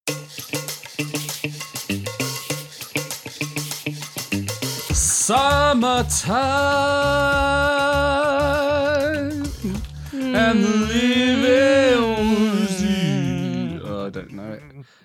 Summertime and the living was you. Oh, I don't know it.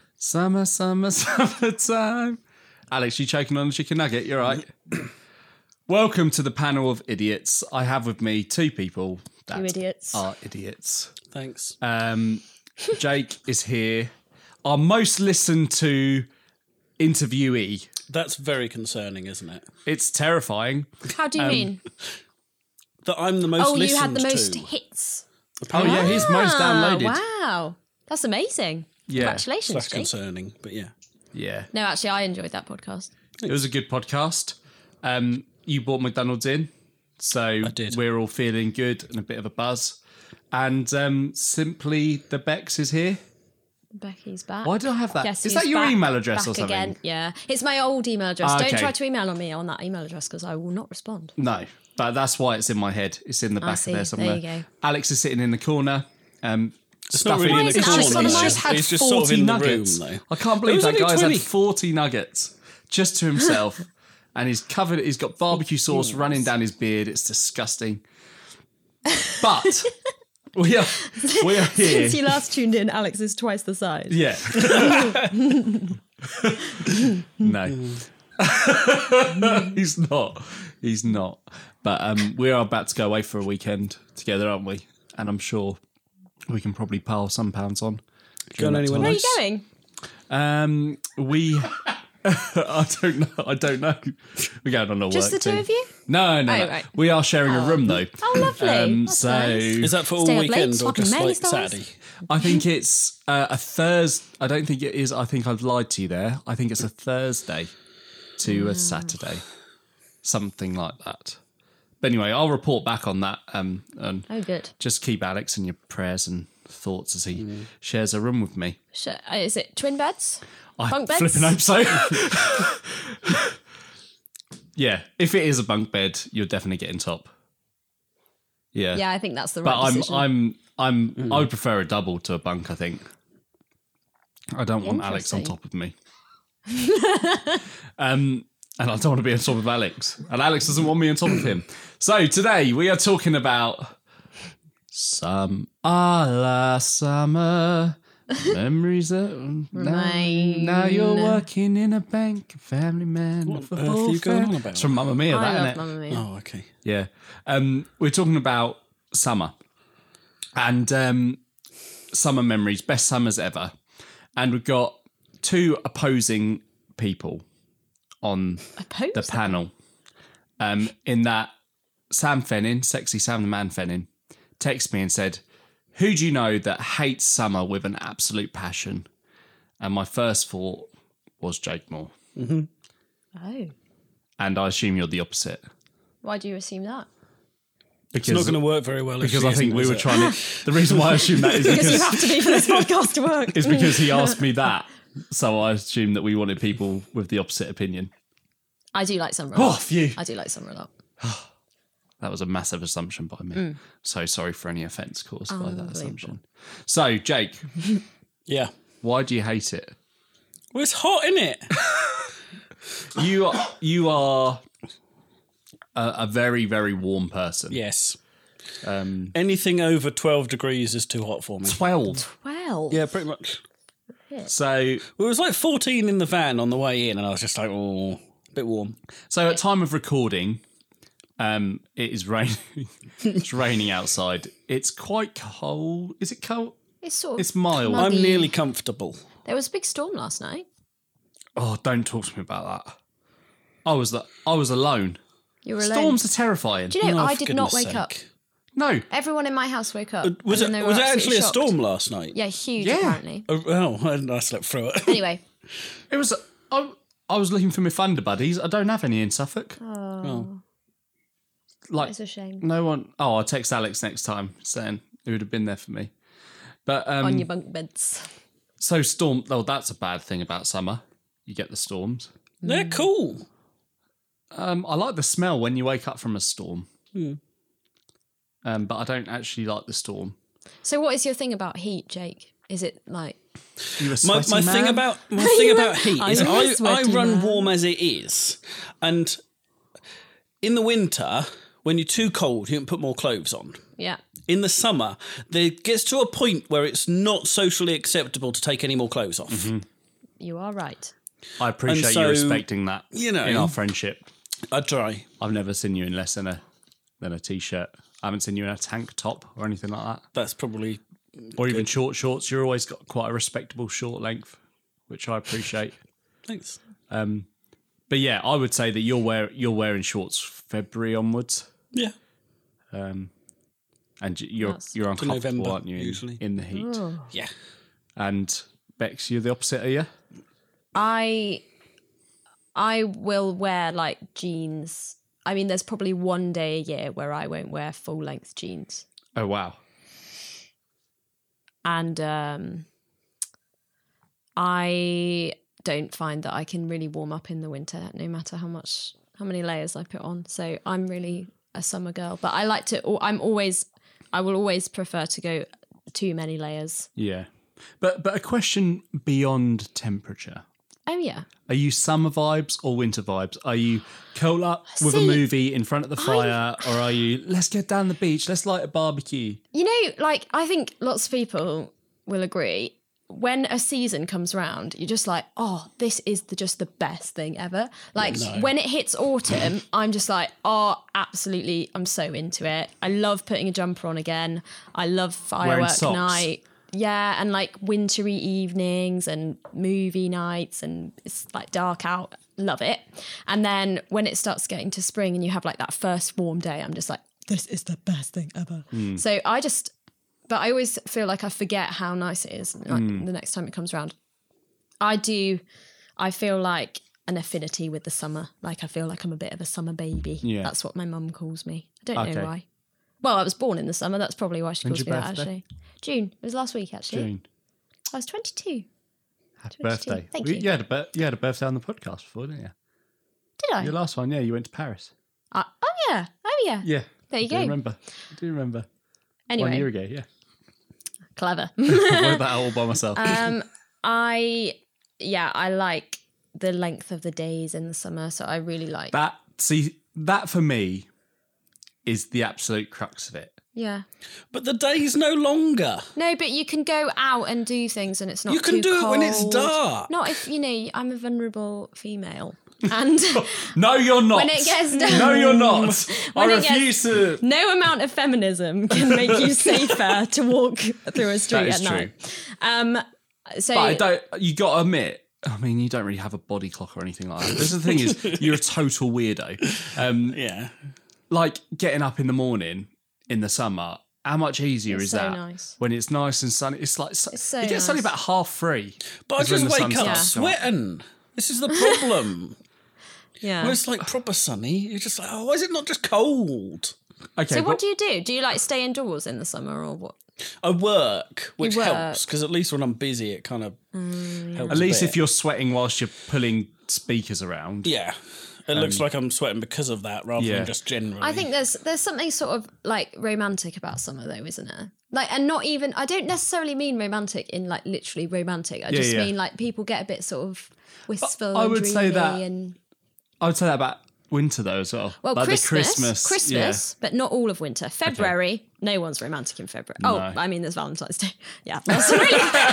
Summertime. Alex, you choking on a chicken nugget? You're right. Welcome to the panel of idiots. I have with me two people that You idiots. are idiots. Thanks. Jake is here. Our most listened to interviewee. That's very concerning, isn't it? It's terrifying. How do you mean? That I'm the most listened to. You had the most hits. Oh, yeah, he's most downloaded. Wow. That's amazing. Yeah. Congratulations, That's Jake. concerning, but yeah. Yeah. No, actually, I enjoyed that podcast. It was a good podcast. You brought McDonald's in, so I did. We're all feeling good and a bit of a buzz. And Simply the Bex is here. Becky's back. Why do I have that? Guess Is who's that your back? email address Back or something? Again. Yeah. It's my old email address. Okay. Don't try to email on me on that email address because I will not respond. No, but that's why it's in my head. It's in the back see. of there somewhere. There you go. Alex is sitting in the corner. It's not really in the isn't corner. Alex on the He's mic? just, had he's just 40 sort of in the nuggets. room, though. I can't believe was that only guy's 20. had 40 nuggets just to himself. And he's got barbecue sauce running down his beard. It's disgusting. But we are here. Since you last tuned in, Alex is twice the size. Yeah. No. He's not. He's not. But we are about to go away for a weekend together, aren't we? And I'm sure we can probably pile some pounds on. Going anywhere Where are nice? you going? We I don't know. We're going on a Just work the two team. of you? No. Oh, right. We are sharing a room though. Oh, lovely. That's nice. Is that for all Stay up late, weekend or swapping just many like stars? Saturday? I think it's a Thursday. I don't think it is. I think I've lied to you there. I think it's a Thursday to a Saturday. Something like that. But anyway, I'll report back on that. And Oh, good. just keep Alex in your prayers and thoughts as he shares a room with me. Is it twin beds? I Bunk beds? flipping hope so. Yeah, if it is a bunk bed, you're definitely getting top. Yeah. Yeah, I think that's the right But decision. I would prefer a double to a bunk, I think. I don't want Alex on Interesting. top of me. And I don't want to be on top of Alex. And Alex doesn't want me on top of him. So today we are talking about some last summer memories that now you're working in a bank, family man. What on earth are you going on about? It's from Mamma Mia, I that, love isn't it? Mamma Mia. Oh, okay. Yeah. We're talking about summer and summer memories, best summers ever. And we've got two opposing people on the panel. In that Sam Fennin, sexy Sam the Man Fennin, texted me and said, who do you know that hates summer with an absolute passion? And my first thought was Jake Moore. Oh. And I assume you're the opposite. Why do you assume that? It's not going to work very well. Because I think we were trying to. The reason why I assume that is Because you because have to be for this podcast to work. is because he asked me that, so I assumed that we wanted people with the opposite opinion. I do like summer a Oh, lot. phew! I do like summer a lot. That was a massive assumption by me. So sorry for any offence caused by that assumption. So Jake, Yeah. why do you hate it? Well, it's hot, isn't it? You are a very, very warm person. Yes. Anything over 12 degrees is too hot for me. 12. 12. Yeah, pretty much. So Well, it was like 14 in the van on the way in, and I was just like, oh, a bit warm. at time of recording, it is raining. It's raining outside. It's quite cold. Is it cold? It's sort of It's mild. muggy. I'm nearly comfortable. There was a big storm last night. Oh, don't talk to me about that. I was alone. You were alone. Storms are terrifying. Do you know, Oh, I for did not goodness wake up. sake. No. Everyone in my house woke up. Was it and then they were actually absolutely a shocked. storm last night? Yeah, huge Yeah. apparently. Oh, I slept through it. Anyway, It was. I was looking for my Thunder Buddies. I don't have any in Suffolk. Oh. Like it's a shame. no one. Oh, I'll text Alex next time saying it would have been there for me. But On your bunk beds. so storm. Oh, that's a bad thing about summer. You get the storms. They're cool. I like the smell when you wake up from a storm. But I don't actually like the storm. So what is your thing about heat, Jake? Is it like You a My sweaty thing man? about heat Are is you a I sweaty run man? warm as it is, and in the winter when you're too cold, you can put more clothes on. Yeah. In the summer, there gets to a point where it's not socially acceptable to take any more clothes off. Mm-hmm. You are right. I appreciate And so, you respecting that. you know- in our friendship, I try. I've never seen you in less than a t-shirt. I haven't seen you in a tank top or anything like that, That's probably or even short shorts. You're always got quite a respectable short length, which I appreciate. thanks. But yeah, I would say that you're wearing shorts February onwards, Yeah, and you're That's- uncomfortable, November, aren't you? usually. In the heat. yeah. And Bex, you're the opposite, are you? I will wear like jeans. I mean, there's probably one day a year where I won't wear full length jeans. Oh wow. And I don't find that I can really warm up in the winter, no matter how many layers I put on. So I'm really a summer girl, but I like to. I will always prefer to go too many layers. Yeah, but a question beyond temperature. Oh yeah, Are you summer vibes or winter vibes? Are you curl up with a See, movie in front of the fire, or are you let's get down the beach, let's light a barbecue? you know, like I think lots of people will agree. When a season comes around, you're just like, oh, this is just the best thing ever. Like when it hits autumn, I'm just like, oh, absolutely, I'm so into it. I love putting a jumper on again. I love firework socks. night. Yeah, and like wintry evenings and movie nights, and it's like dark out. Love it. And then when it starts getting to spring and you have like that first warm day, I'm just like, this is the best thing ever. So but I always feel like I forget how nice it is like, the next time it comes around. I feel like an affinity with the summer. Like I feel like I'm a bit of a summer baby. Yeah. That's what my mum calls me. I don't Okay. know why. Well, I was born in the summer. That's probably why she When's calls me your that, birthday? actually. June. It was last week, actually. June. I was 22. Happy 22. birthday. Thank you. You had a birthday on the podcast before, didn't you? Did I? Your last one, yeah, you went to Paris. Oh, yeah. Oh, yeah. Yeah. There you I do go. remember. I do remember. Anyway, 1 year ago, yeah. clever. I went that all by myself. I like the length of the days in the summer. So I really like. that for me is the absolute crux of it. Yeah. But the day's no longer. No, but you can go out and do things and it's not You can too do it when it's cold. dark. Not if, I'm a vulnerable female. And No, you're not. when it gets down... No, you're not. I When it refuse to. No amount of feminism can make you safer to walk through a street That is at night. So But I don't. You got to admit. I mean, you don't really have a body clock or anything like that. This is the thing is, you're a total weirdo. Yeah. Like getting up in the morning in the summer. How much easier It's is so that nice. when it's nice and sunny? It's like so it gets sunny nice. about 3:30. But I is when just the sun wake up starts to come up. sweating. This is the problem. yeah. When it's like proper sunny, you're just like, oh, why is it not just cold? Okay, So but what do you do? Do you like stay indoors in the summer or what? I work, which work. helps because at least when I'm busy, it kind of helps. at least a if bit. you're sweating whilst you're pulling speakers around. Yeah. It looks like I'm sweating because of that rather Yeah. than just generally. I think there's something sort of like romantic about summer though, isn't there? Like, and not even, I don't necessarily mean romantic in like literally romantic. I just yeah. mean like people get a bit sort of wistful I and would say dreamy that- and I would say that about winter though as well. well, like Christmas, the Christmas, but not all of winter. February, no one's romantic in February. Oh, No. I mean, there's Valentine's Day. Yeah, that's really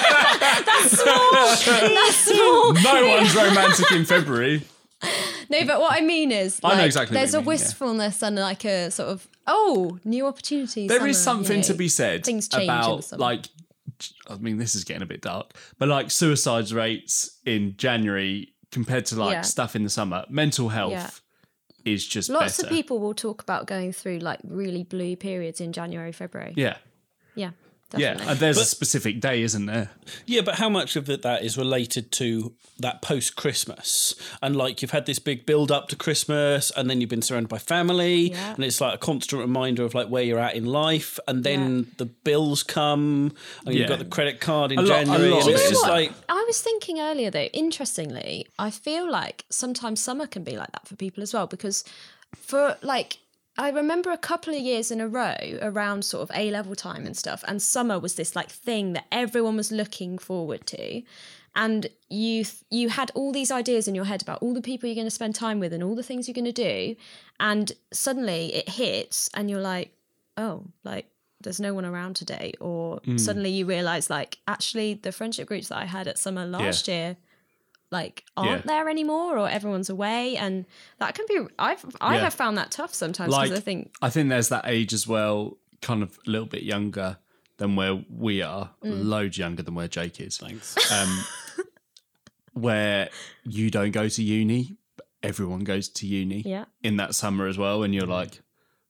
that's small. That's small. Yeah. No one's romantic in February. No, but what I mean is, I know like, exactly what there's you a mean, yeah. wistfulness and like a sort of new opportunities. There is summer, something you to know. be said Things change in the about summer. like. I mean, this is getting a bit dark, but like suicide rates in January compared to like Yeah. stuff in the summer, mental health Yeah. is just Lots better. of people will talk about going through like really blue periods in January, February. Yeah, Yeah, yeah, definitely. and there's a specific day, isn't there? Yeah, but how much of that is related to that post-Christmas? And like you've had this big build-up to Christmas and then you've been surrounded by family Yeah. and it's like a constant reminder of like where you're at in life and then the bills come and you've Yeah. got the credit card in A lot- a January lot and of it's it just is. like... I was thinking earlier though, interestingly, I feel like sometimes summer can be like that for people as well because for like I remember a couple of years in a row around sort of A-level time and stuff, and summer was this like thing that everyone was looking forward to. And you had all these ideas in your head about all the people you're going to spend time with and all the things you're going to do. And suddenly it hits and you're like, oh, like there's no one around today. Or suddenly you realise like, actually the friendship groups that I had at summer last year, like aren't there anymore, or everyone's away. And that can be, I have found that tough sometimes, because I think there's that age as well, kind of a little bit younger than where we are, loads younger than where Jake is. Thanks. Where you don't go to uni, but everyone goes to uni in that summer as well, and you're like,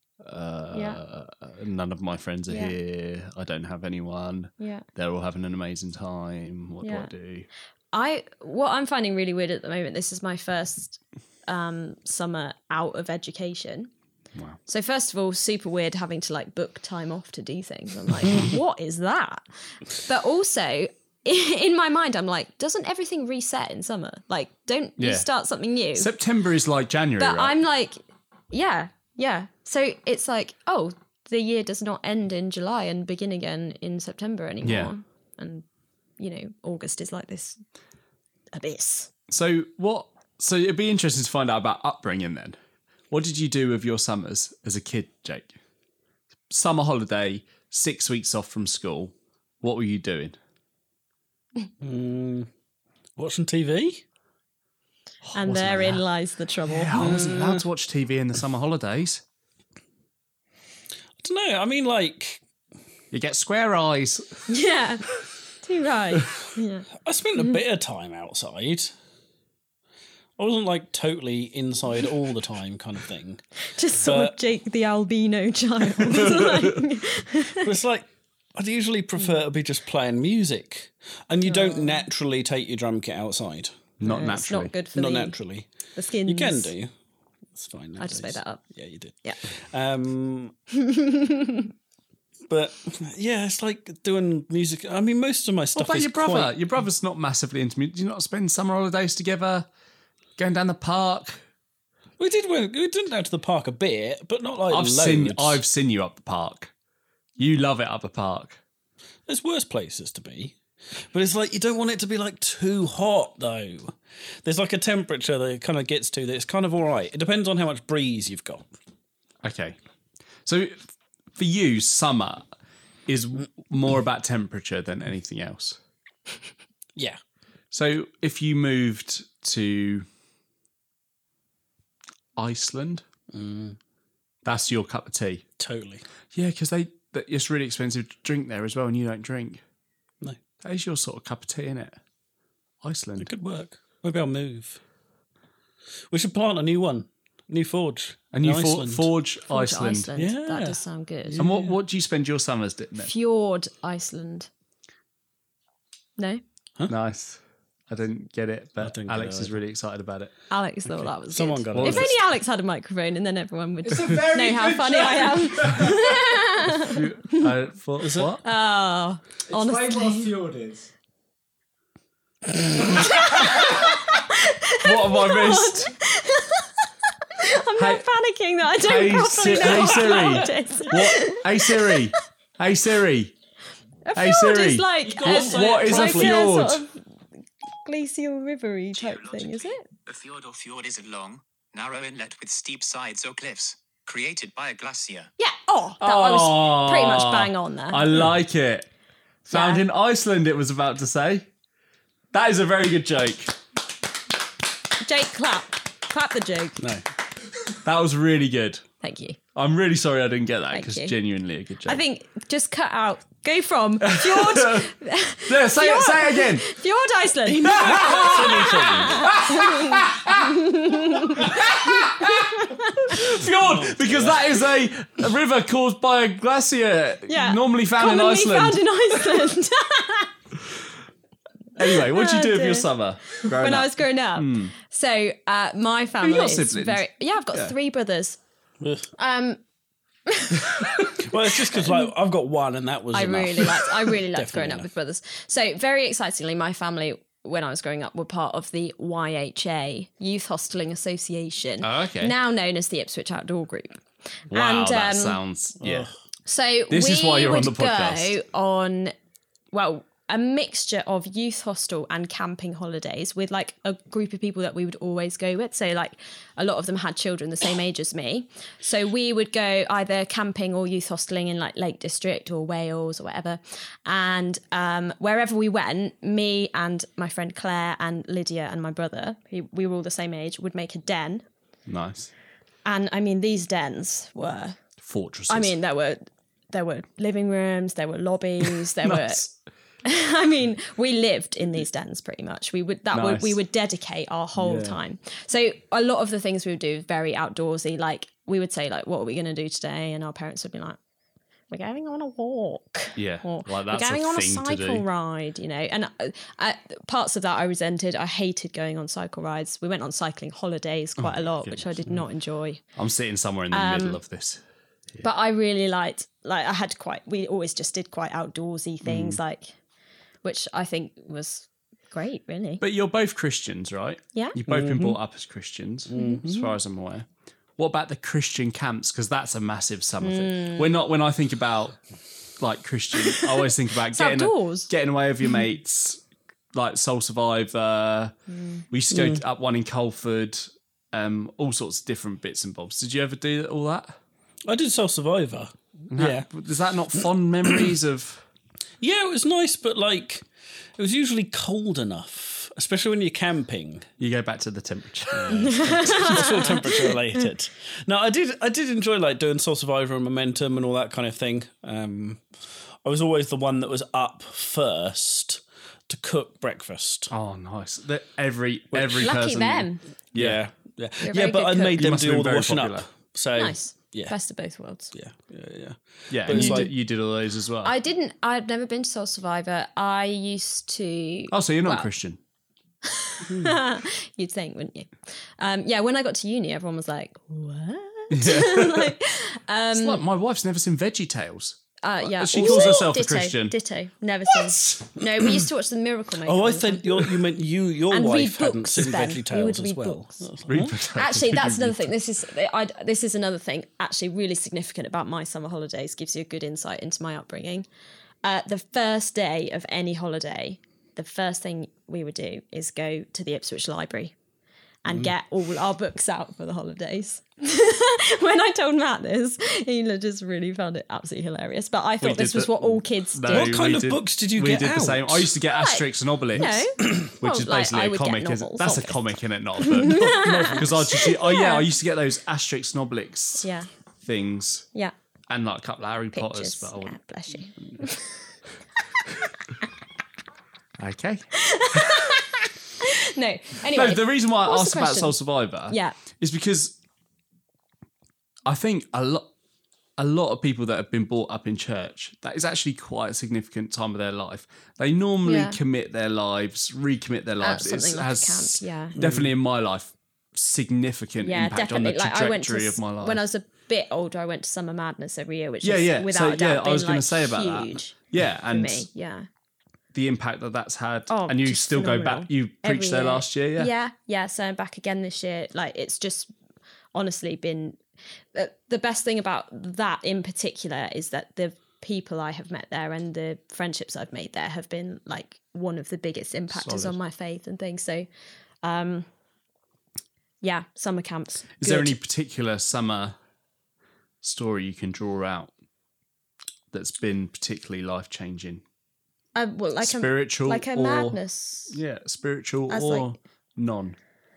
none of my friends are here. I don't have anyone. Yeah, they're all having an amazing time. What do I do? What I'm finding really weird at the moment, this is my first summer out of education. Wow. So first of all, super weird having to like book time off to do things. I'm like, what is that? But also in my mind, I'm like, doesn't everything reset in summer? Like, don't you start something new? September is like January, but right? I'm like, yeah. So it's like, oh, the year does not end in July and begin again in September anymore. Yeah. And, you know, August is like this abyss. So it'd be interesting to find out about upbringing then. What did you do with your summers as a kid, Jake? Summer holiday, 6 weeks off from school. What were you doing? Watching TV. And therein lies the trouble. Yeah, I wasn't allowed to watch TV in the summer holidays. I don't know. I mean, like, you get square eyes. Yeah, too right. Yeah. I spent a bit of time outside. I wasn't like totally inside all the time kind of thing. Just sort of Jake the albino child. But it's like, I'd usually prefer to be just playing music. And you don't naturally take your drum kit outside. Not naturally. It's not good for Not naturally. The skins. You can do. It's fine. I just made that up. Yeah, you did. Yeah. But yeah, it's like doing music. I mean, most of my stuff What about is your brother? quite... Your brother's not massively into music. Do you not spend summer holidays together? Going down the park? We did go to the park a bit, but not like I've seen you up the park. You love it up the park. There's worse places to be. But it's like, you don't want it to be like too hot though. There's like a temperature that it kind of gets to that's kind of all right. It depends on how much breeze you've got. Okay. So for you, summer is more about temperature than anything else. Yeah. So if you moved to Iceland, that's your cup of tea. Totally. Yeah, because it's really expensive to drink there as well, and you don't drink. No. That is your sort of cup of tea, isn't it? Iceland. It could work. Maybe I'll move. We should plant a new one. New forge. A new forge Iceland. Yeah. That does sound good. And what do you spend your summers doing then? Fjord Iceland. No? Huh? Nice. I didn't get it, but Alex is really excited about it. Alex thought that was Someone good. got it. If only Alex had a microphone, and then everyone would know how funny I am. What? Oh, honestly. Explain what a fjord is. What have I missed? I'm not panicking that I don't properly know what fjord is. What? Hey Siri. Hey Siri. A fjord is like what is a fjord? Sort of glacial rivery type thing, is it? A fjord is a long, narrow inlet with steep sides or cliffs, created by a glacier. Yeah. I was pretty much bang on there. I like it. Found in Iceland, it was about to say. That is a very good joke. Jake, clap. Clap the joke. No. That was really good. Thank you. I'm really sorry I didn't get that, Thank because you. genuinely a good joke. I think just cut out. Go from fjord. Yeah, say it again. Fjord Iceland. Fjord, because that is a river caused by a glacier normally found in Iceland. Anyway, what did you do with your summer? When I was growing up. So my family got is siblings? I've got 3 brothers. Well, it's just because like I've got one, and that was I enough. really liked growing up with brothers. So very excitingly, my family, when I was growing up, were part of the YHA, Youth Hosteling Association, Oh, okay. now known as the Ipswich Outdoor Group. Wow, And, that sounds So This we is why you're on would the podcast. go on, well, a mixture of youth hostel and camping holidays with like a group of people that we would always go with. So like a lot of them had children the same age as me. So we would go either camping or youth hosteling in like Lake District or Wales or whatever. And wherever we went, me and my friend Claire and Lydia and my brother, who we were all the same age, would make a den. nice. And I mean, these dens were, Fortresses. I mean, there were living rooms, there were lobbies, there Nice. were. I mean, we lived in these dens pretty much. We would Nice. we would dedicate our whole Yeah. time. So a lot of the things we would do very outdoorsy. Like we would say, like, "What are we going to do today?" And our parents would be like, "We're going on a walk." Yeah, Or, like that's we're going a on a thing to cycle do. ride, you know. And parts of that I resented. I hated going on cycle rides. We went on cycling holidays quite a lot, which I did not enjoy. I'm sitting somewhere in the middle of this. But I really liked, like, we always just did quite outdoorsy things, like, which I think was great, really. But you're both Christians, right? Yeah. You've both been brought up as Christians, as far as I'm aware. What about the Christian camps? Because that's a massive summer thing. When I think about like Christian, I always think about outdoors. getting away with your mates, like Soul Survivor. We used to go up one in Colford, all sorts of different bits and bobs. Did you ever do all that? I did Soul Survivor. Yeah. Is that not fond memories of? Yeah, it was nice, but like it was usually cold enough, especially when you're camping. You go back to the temperature. It's all temperature related. No, I did enjoy like doing Soul Survivor and Momentum and all that kind of thing. I was always the one that was up first to cook breakfast. Oh, nice! Every Lucky person. them. Yeah. You're a Yeah, very but good I cook. made You them must have do all been the very washing popular. up. So Nice. yeah. Best of both worlds. Yeah. Yeah, But and it's you did all those as well. I've never been to Soul Survivor. I used to. Oh, so you're not well, Christian? You'd think, wouldn't you? Yeah, when I got to uni, everyone was like, what? It's like my wife's never seen VeggieTales. Yeah, She also- calls herself a ditto, Christian. Ditto, never seen. No, we used to watch The Miracle Maker. Oh, all I the think time. you meant your And wife read hadn't books seen then. We VeggieTales would as read well. books. Actually, that's another thing. This is another thing. Actually, really significant about my summer holidays. Gives you a good insight into my upbringing. The first day of any holiday, the first thing we would do is go to the Ipswich Library and get all our books out for the holidays. When I told Matt this, he just really found it absolutely hilarious. But I thought this was what all kids did. What kind of books did you we get did the out? same. I used to get Asterix and Obelix, No. which Well, is like, basically I a would get comic. novels, That's a obviously. comic, isn't it? Not a book. Because I used to get those Asterix and Obelix Yeah, things yeah. and like a couple of Harry Potters. Pictures. But I Yeah, wouldn't. bless you. Okay. No, anyway. No, the reason why I what's asked the about question? Soul Survivor Yeah. is because I think a lot of people that have been brought up in church, that is actually quite a significant time of their life. They normally Yeah. commit their lives, recommit their lives. something like a has camp, yeah. definitely in my life significant Yeah, impact definitely. on the Like I went to trajectory of my life. when I was a bit older. I went to Summer Madness every year, which Yeah, is yeah. without So, a doubt yeah, I been was gonna like say about that. huge yeah, for and me. Yeah. the impact that's had. Oh, and you just still go phenomenal. back. You preached Every there year. last year, yeah. Yeah. So I'm back again this year. Like it's just honestly been the best thing about that in particular is that the people I have met there and the friendships I've made there have been like one of the biggest impactors Solid. on my faith and things. So, yeah, summer camps. Is there good. any particular summer story you can draw out that's been particularly life changing? Well, like Spiritual like a or madness. Yeah, spiritual As or like- non.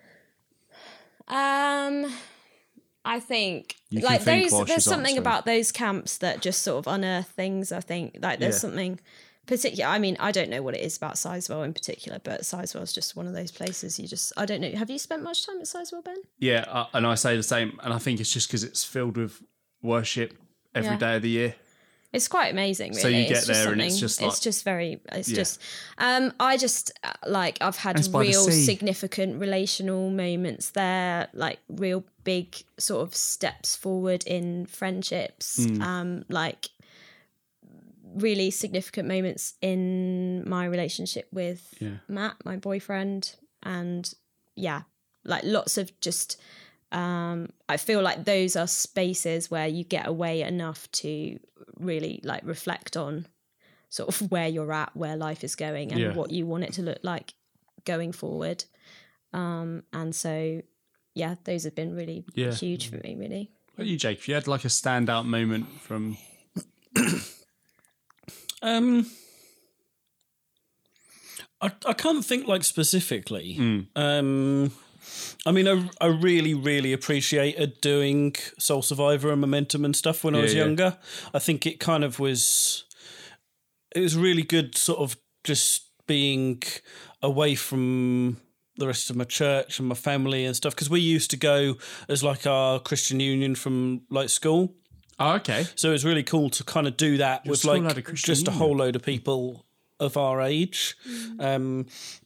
I think You can like think those. while There's she's something answering. about those camps that just sort of unearth things. I think like there's Yeah. something particular. I mean, I don't know what it is about Sizewell in particular, but Sizewell is just one of those places. I don't know. Have you spent much time at Sizewell, Ben? Yeah, and I say the same. And I think it's just because it's filled with worship every Yeah. day of the year. It's quite amazing, really. So you get It's just there and it's something- just like- it's just very, it's Yeah. just, I just, like, I've had It's by the real sea. significant relational moments there, like real big sort of steps forward in friendships, Mm. like really significant moments in my relationship with Yeah. Matt, my boyfriend, and yeah, like lots of just I feel like those are spaces where you get away enough to really like reflect on sort of where you're at, where life is going, and what you want it to look like going forward. And so, yeah, those have been really huge for me, really. What about you, Jake? If you had like a standout moment from... I can't think like specifically. I mean, I really, really appreciated doing Soul Survivor and Momentum and stuff when I was younger. I think it kind of was... It was really good sort of just being away from the rest of my church and my family and stuff, because we used to go as like our Christian union from like school. Oh, okay. So it was really cool to kind of do that with school like had a Christian just a union? whole load of people of our age. And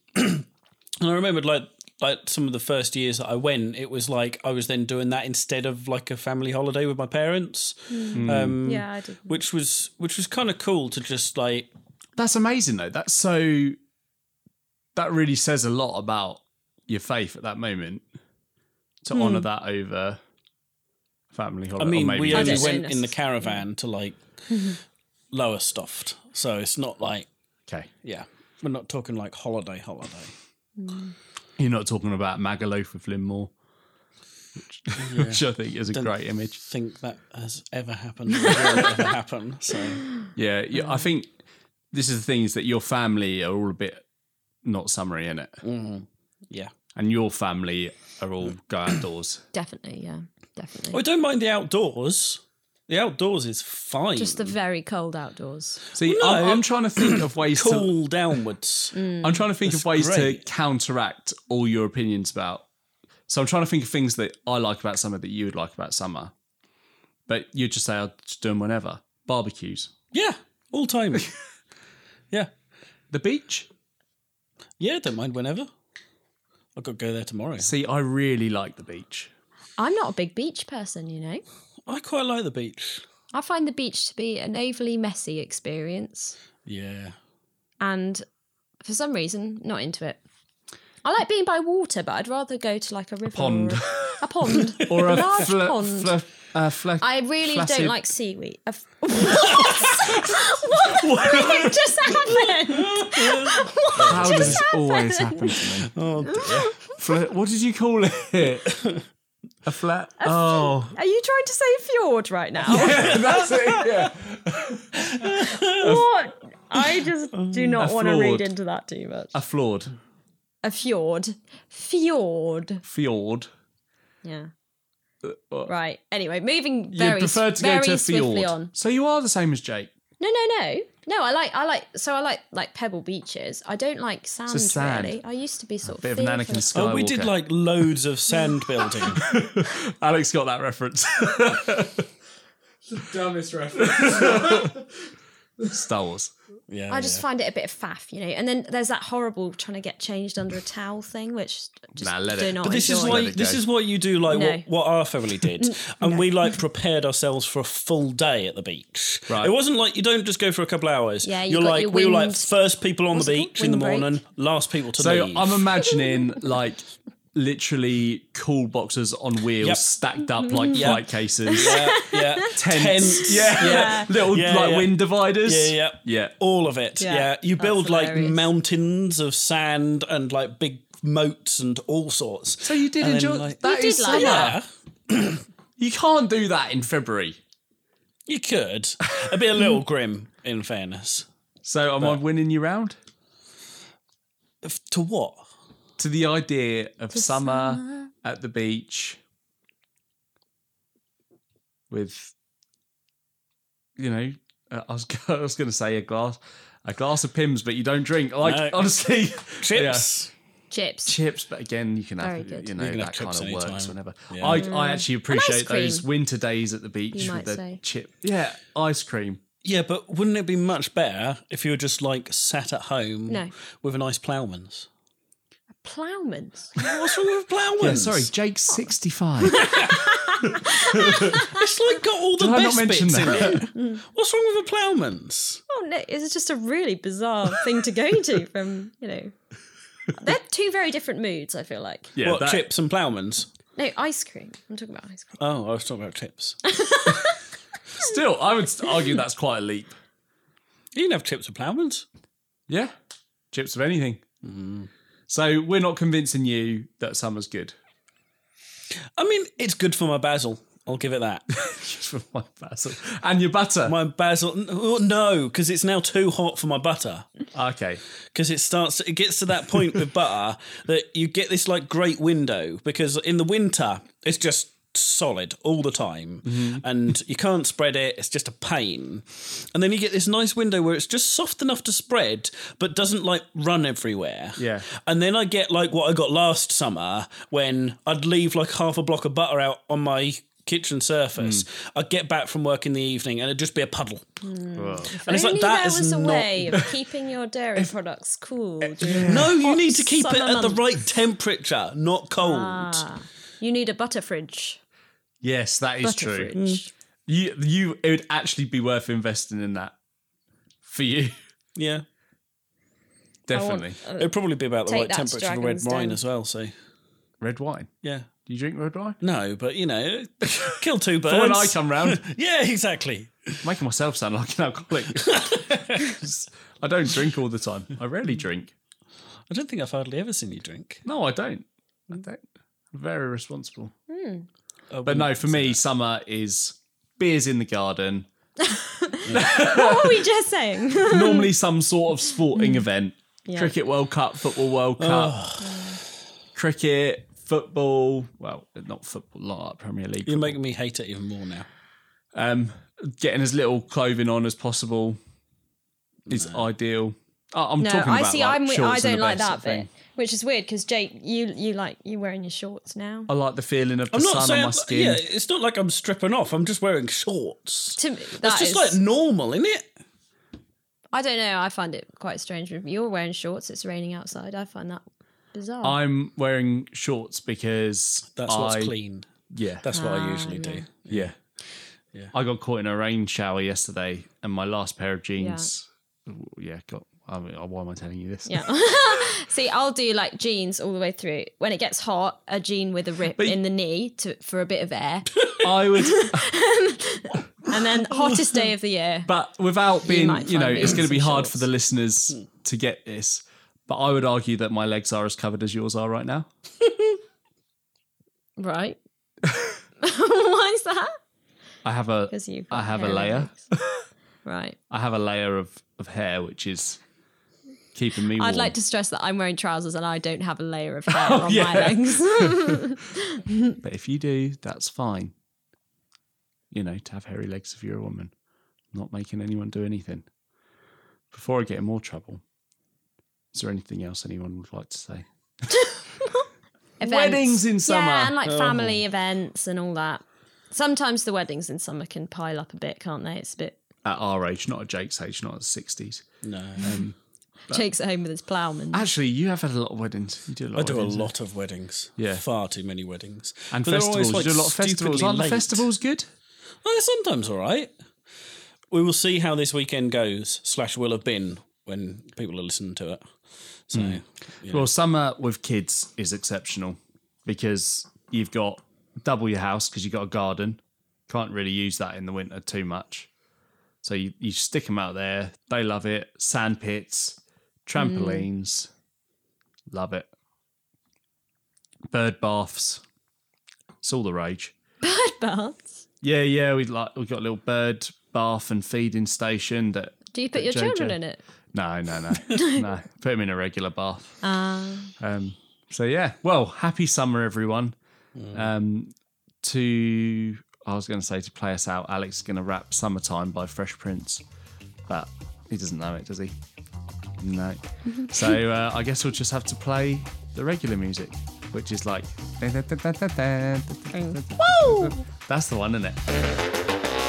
I remembered like some of the first years that I went, it was like I was then doing that instead of like a family holiday with my parents. Yeah, I did. Which was kind of cool to just like... That's amazing, though. That's so... That really says a lot about your faith at that moment, to honour that over family holiday. I mean, or maybe we you only just- went in the caravan to like Lowestoft, so it's not like... Okay. Yeah, we're not talking like holiday. You're not talking about Magaluf with Lynn Moore, which I think is a great image. Think that has ever happened or will ever happen. So Yeah, I think this is the thing, is that your family are all a bit not summery, innit? yeah, And your family are all go outdoors. Definitely, yeah, definitely. I don't mind the outdoors. The outdoors is fine. Just the very cold outdoors. See, Well, no. I'm trying to think of ways to... cool downwards. I'm trying to think of ways great. to counteract all your opinions about... So I'm trying to think of things that I like about summer that you would like about summer. But you'd just say, I'll just do them whenever. Barbecues. Yeah, all time. Yeah, The beach? yeah, don't mind whenever. I've got to go there tomorrow. See, I really like the beach. I'm not a big beach person, you know. I quite like the beach. I find the beach to be an overly messy experience, Yeah. and for some reason, not into it. I like being by water, but I'd rather go to like a river, pond. or a pond, Or a large pond. I really flaccid- don't like seaweed. What just happened? How does this always happen to me? Oh dear. What did you call it? A flat? Oh. Are you trying to say fjord right now? That's it, yeah. What? I just do not A want to read fjord. into that too much. A flawed. A fjord. Fjord. Fjord. Yeah. Right. Anyway, moving You very, prefer to go very to a swiftly fjord. on. So you are the same as Jake. No. I like pebble beaches. I don't like sand, sand. really. I used to be sort of Bit of an fearful Anakin of- Skywalker. Oh, we did like loads of sand building. Alex got that reference. Dumbest reference. Star Wars. Yeah, I just find it a bit of faff, you know. And then there's that horrible trying to get changed under a towel thing, which just Nah, let do it. not But this is enjoy. why Let it this go. is what you do, like No. what our family did, and we like prepared ourselves for a full day at the beach. Right. It wasn't like you don't just go for a couple of hours. Yeah, you you're got like your we were like wind- first people on the what's it beach called? in the Wind break? morning, last people to So leave. I'm imagining like literally cool boxes on wheels Yep. stacked up like Yep. flight cases. yeah, Tents. Yeah. Little Yeah, like yeah. wind dividers. Yeah. Yeah. All of it. Yeah, Yeah, you that's build like hilarious. mountains of sand and like big moats and all sorts. So you did And then, enjoy like- that. You is did like summer. Yeah, You can't do that in February. you could. It'd be a little grim, in fairness. So am I winning you round? To what? To the idea of summer at the beach with, you know, I was going to say a glass of Pimm's, but you don't drink. Like No. honestly, Chips. Chips. chips. But again, you can Very have, good. you know, You can have that kind chips of anytime. works whenever. Yeah. I actually appreciate cream. those winter days at the beach You with might the say. chip. Yeah, ice cream. Yeah, but wouldn't it be much better if you were just like sat at home No. with a nice Ploughman's? Ploughman's. What's wrong with Ploughman's? Yeah, sorry, Jake's 65. It's like got all the Did I not best mention bits that? in it. What's wrong with a Ploughman's? Oh no, it's just a really bizarre thing to go to from, you know. They're two very different moods, I feel like. Yeah, what, that- chips and Ploughman's? No, ice cream. I'm talking about ice cream. Oh, I was talking about chips. Still, I would argue that's quite a leap. You can have chips with Ploughman's. Yeah, chips of anything. So we're not convincing you that summer's good. I mean, it's good for my basil. I'll give it that. Just for my basil and your butter. My basil, no, because it's now too hot for my butter. Okay. Because it gets to that point with butter that you get this like great window, because in the winter it's just solid all the time and you can't spread it, it's just a pain. And then you get this nice window where it's just soft enough to spread but doesn't like run everywhere. Yeah. And then I get like what I got last summer when I'd leave like half a block of butter out on my kitchen surface. I'd get back from work in the evening and it'd just be a puddle. And it's like, that there is was a not... way of keeping your dairy products cool. No, you need to keep it summer at the months. right temperature, not cold. You need a butter fridge. Yes, that is Butter true. fridge. It would actually be worth investing in that for you. Yeah. Definitely. It'd probably be about the Take right that to temperature for red Dragon's wine Den. as well, so... Red wine. Yeah. Do you drink red wine? No, but, you know, kill two birds. For when I come round, Yeah, exactly. making myself sound like an alcoholic. I don't drink all the time. I rarely drink. I don't think I've hardly ever seen you drink. No, I don't. I'm very responsible. I But wouldn't no, for say me, that. summer is beers in the garden. What were we just saying? Normally some sort of sporting event. Yeah. Cricket World Cup, Football World Cup, cricket, football. Well, not football, not like Premier League. You're football. making me hate it even more now. Getting as little clothing on as possible is ideal. I'm No, talking I about see. like, I shorts don't and a like vest that sort of thing. bit, which is weird because Jake, you wearing your shorts now. I like the feeling of the I'm not sun saying... on my skin. Yeah, it's not like I'm stripping off. I'm just wearing shorts. To me, That's that just is- like normal, isn't it? I don't know. I find it quite strange. If you're wearing shorts, it's raining outside. I find that bizarre. I'm wearing shorts because That's what's clean. Yeah, That's what I usually do. yeah. I got caught in a rain shower yesterday, and my last pair of jeans. Got. I mean, why am I telling you this? Yeah. See, I'll do like jeans all the way through. When it gets hot, a jean with a rip in the knee for a bit of air. I would, And then hottest day of the year. but without being, might you know, find me it's in going to be some hard shorts. for the listeners to get this. But I would argue that my legs are as covered as yours are right now. Right. Why is that? I have a, Because you've I got have a hairy layer. legs. Right. I have a layer of hair which is keeping me warm. I'd like to stress that I'm wearing trousers and I don't have a layer of hair on yeah. my legs. But if you do, that's fine. You know, to have hairy legs if you're a woman. Not making anyone do anything. Before I get in more trouble, is there anything else anyone would like to say? Events. Weddings in summer. Yeah, and like family events and all that. Sometimes the weddings in summer can pile up a bit, can't they? It's a bit... At our age, not at Jake's age, not at the 60s. No. Jake's at home with his ploughman. Actually, you have had a lot of weddings. You do a lot I of do a weddings. lot of weddings. Yeah. Far too many weddings. And But they're always, festivals. like, you do a lot of festivals. stupidly Aren't the late. festivals good? Oh, they're sometimes all right. We will see how this weekend goes, / will have been when people are listening to it. So, yeah. Well, summer with kids is exceptional because you've got double your house because you've got a garden. Can't really use that in the winter too much. So you stick them out there. They love it. Sand pits, trampolines. Love it. Bird baths. It's all the rage. Bird baths. Yeah. We've got a little bird bath and feeding station that. Do you put your JJ children in it? No. No. Put them in a regular bath. So yeah. Well, happy summer, everyone. I was going to say to play us out, Alex is going to rap "Summertime" by Fresh Prince, but he doesn't know it, does he? No. So I guess we'll just have to play the regular music, which is like. Woo! That's the one, isn't it?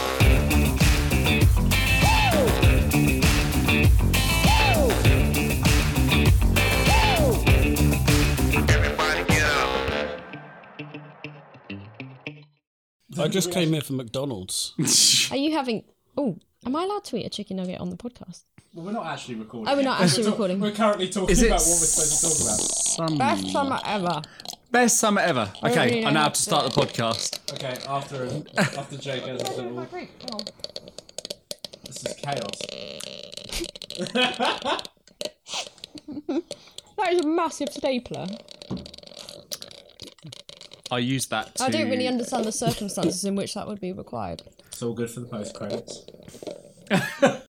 I just came here from McDonald's. Are you having... Oh, am I allowed to eat a chicken nugget on the podcast? Well, we're not actually recording. Oh, we're not actually recording. We're currently talking Is it about what we're supposed to talk about. Best summer ever. Best summer ever. don't Okay, really know I now how have to to start do the podcast. Okay, after Jake goes into all... This is chaos. That is a massive stapler. I use that to... I don't really understand the circumstances in which that would be required. It's all good for the post credits.